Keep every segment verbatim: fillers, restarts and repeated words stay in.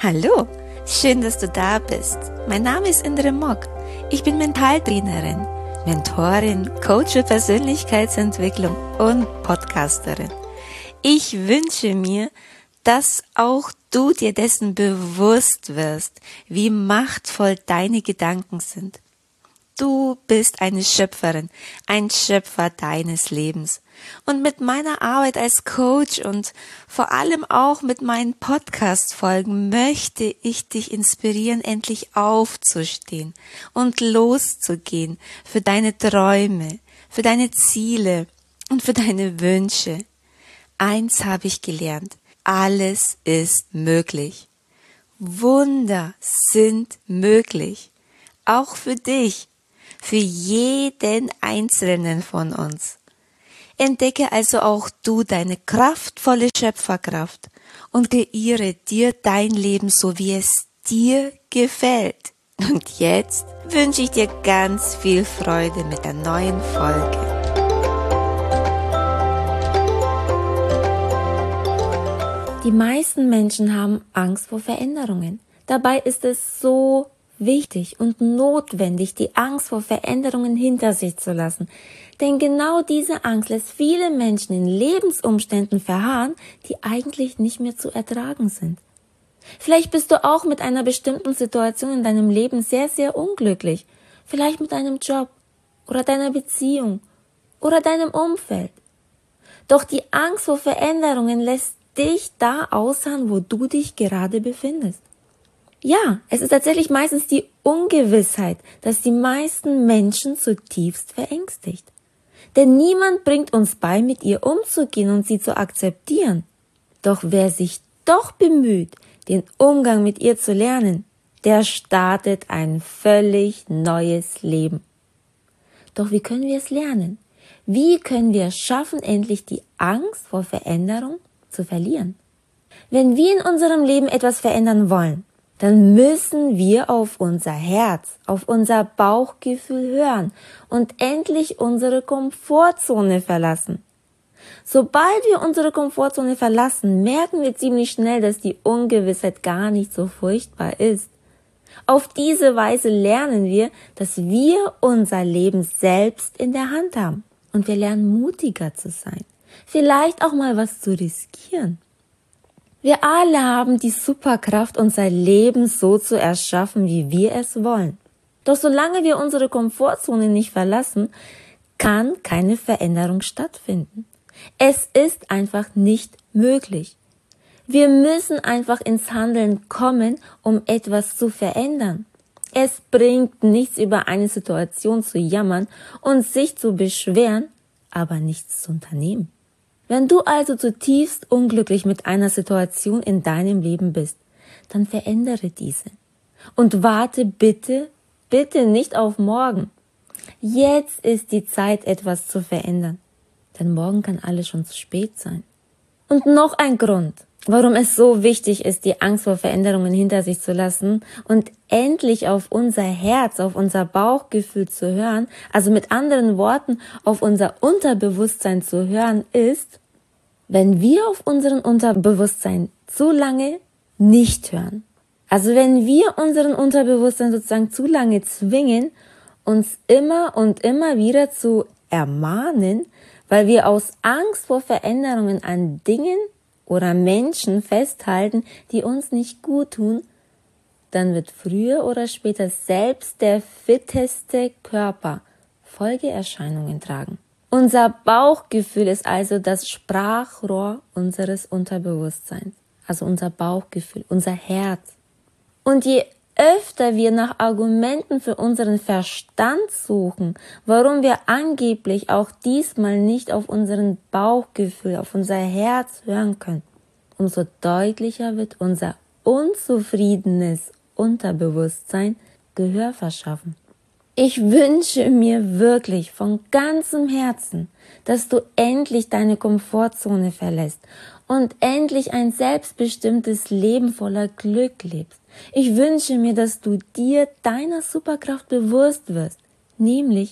Hallo, schön, dass du da bist. Mein Name ist Indre Mock. Ich bin Mentaltrainerin, Mentorin, Coach für Persönlichkeitsentwicklung und Podcasterin. Ich wünsche mir, dass auch du dir dessen bewusst wirst, wie machtvoll deine Gedanken sind. Du bist eine Schöpferin, ein Schöpfer deines Lebens. Und mit meiner Arbeit als Coach und vor allem auch mit meinen Podcast-Folgen möchte ich dich inspirieren, endlich aufzustehen und loszugehen für deine Träume, für deine Ziele und für deine Wünsche. Eins habe ich gelernt: Alles ist möglich. Wunder sind möglich. Auch für dich. Für jeden Einzelnen von uns. Entdecke also auch du deine kraftvolle Schöpferkraft und kreiere dir dein Leben so, wie es dir gefällt. Und jetzt wünsche ich dir ganz viel Freude mit der neuen Folge. Die meisten Menschen haben Angst vor Veränderungen. Dabei ist es so wichtig und notwendig, die Angst vor Veränderungen hinter sich zu lassen. Denn genau diese Angst lässt viele Menschen in Lebensumständen verharren, die eigentlich nicht mehr zu ertragen sind. Vielleicht bist du auch mit einer bestimmten Situation in deinem Leben sehr, sehr unglücklich. Vielleicht mit deinem Job oder deiner Beziehung oder deinem Umfeld. Doch die Angst vor Veränderungen lässt dich da ausharren, wo du dich gerade befindest. Ja, es ist tatsächlich meistens die Ungewissheit, dass die meisten Menschen zutiefst verängstigt. Denn niemand bringt uns bei, mit ihr umzugehen und sie zu akzeptieren. Doch wer sich doch bemüht, den Umgang mit ihr zu lernen, der startet ein völlig neues Leben. Doch wie können wir es lernen? Wie können wir es schaffen, endlich die Angst vor Veränderung zu verlieren? Wenn wir in unserem Leben etwas verändern wollen, dann müssen wir auf unser Herz, auf unser Bauchgefühl hören und endlich unsere Komfortzone verlassen. Sobald wir unsere Komfortzone verlassen, merken wir ziemlich schnell, dass die Ungewissheit gar nicht so furchtbar ist. Auf diese Weise lernen wir, dass wir unser Leben selbst in der Hand haben. Und wir lernen, mutiger zu sein. Vielleicht auch mal was zu riskieren. Wir alle haben die Superkraft, unser Leben so zu erschaffen, wie wir es wollen. Doch solange wir unsere Komfortzone nicht verlassen, kann keine Veränderung stattfinden. Es ist einfach nicht möglich. Wir müssen einfach ins Handeln kommen, um etwas zu verändern. Es bringt nichts, über eine Situation zu jammern und sich zu beschweren, aber nichts zu unternehmen. Wenn du also zutiefst unglücklich mit einer Situation in deinem Leben bist, dann verändere diese. Und warte bitte, bitte nicht auf morgen. Jetzt ist die Zeit, etwas zu verändern. Denn morgen kann alles schon zu spät sein. Und noch ein Grund, warum es so wichtig ist, die Angst vor Veränderungen hinter sich zu lassen und endlich auf unser Herz, auf unser Bauchgefühl zu hören, also mit anderen Worten auf unser Unterbewusstsein zu hören, ist, wenn wir auf unseren Unterbewusstsein zu lange nicht hören. Also wenn wir unseren Unterbewusstsein sozusagen zu lange zwingen, uns immer und immer wieder zu ermahnen, weil wir aus Angst vor Veränderungen an Dingen oder Menschen festhalten, die uns nicht gut tun, dann wird früher oder später selbst der fitteste Körper Folgeerscheinungen tragen. Unser Bauchgefühl ist also das Sprachrohr unseres Unterbewusstseins, also unser Bauchgefühl, unser Herz. Und je öfter wir nach Argumenten für unseren Verstand suchen, warum wir angeblich auch diesmal nicht auf unseren Bauchgefühl, auf unser Herz hören können, umso deutlicher wird unser unzufriedenes Unterbewusstsein Gehör verschaffen. Ich wünsche mir wirklich von ganzem Herzen, dass du endlich deine Komfortzone verlässt und endlich ein selbstbestimmtes Leben voller Glück lebst. Ich wünsche mir, dass du dir deiner Superkraft bewusst wirst, nämlich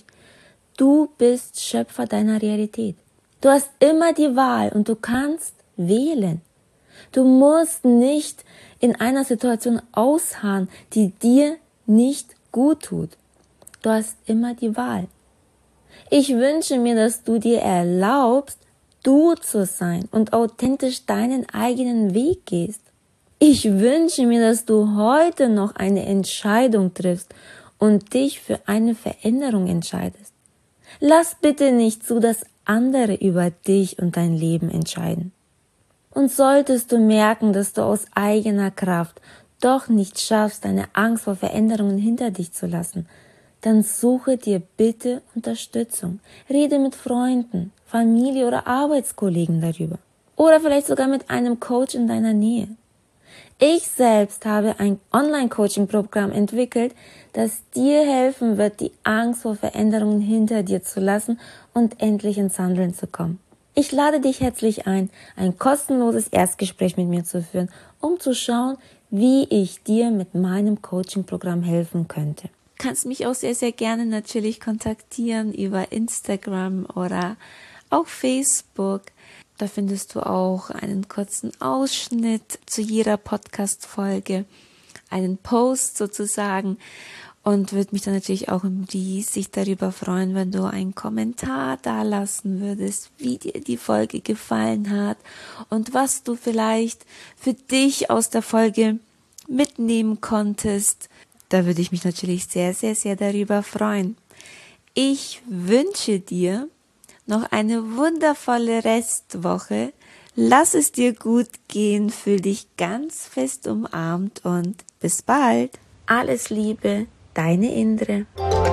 du bist Schöpfer deiner Realität. Du hast immer die Wahl und du kannst wählen. Du musst nicht in einer Situation ausharren, die dir nicht gut tut. Du hast immer die Wahl. Ich wünsche mir, dass du dir erlaubst, du zu sein und authentisch deinen eigenen Weg gehst. Ich wünsche mir, dass du heute noch eine Entscheidung triffst und dich für eine Veränderung entscheidest. Lass bitte nicht zu, dass andere über dich und dein Leben entscheiden. Und solltest du merken, dass du aus eigener Kraft doch nicht schaffst, deine Angst vor Veränderungen hinter dich zu lassen, dann suche dir bitte Unterstützung. Rede mit Freunden, Familie oder Arbeitskollegen darüber. Oder vielleicht sogar mit einem Coach in deiner Nähe. Ich selbst habe ein Online-Coaching-Programm entwickelt, das dir helfen wird, die Angst vor Veränderungen hinter dir zu lassen und endlich ins Handeln zu kommen. Ich lade dich herzlich ein, ein kostenloses Erstgespräch mit mir zu führen, um zu schauen, wie ich dir mit meinem Coaching-Programm helfen könnte. Du kannst mich auch sehr, sehr gerne natürlich kontaktieren über Instagram oder auch Facebook. Da findest du auch einen kurzen Ausschnitt zu jeder Podcast-Folge, einen Post sozusagen, und würde mich dann natürlich auch riesig darüber freuen, wenn du einen Kommentar dalassen würdest, wie dir die Folge gefallen hat und was du vielleicht für dich aus der Folge mitnehmen konntest. Da würde ich mich natürlich sehr, sehr, sehr darüber freuen. Ich wünsche dir noch eine wundervolle Restwoche. Lass es dir gut gehen, fühl dich ganz fest umarmt und bis bald. Alles Liebe, deine Indre.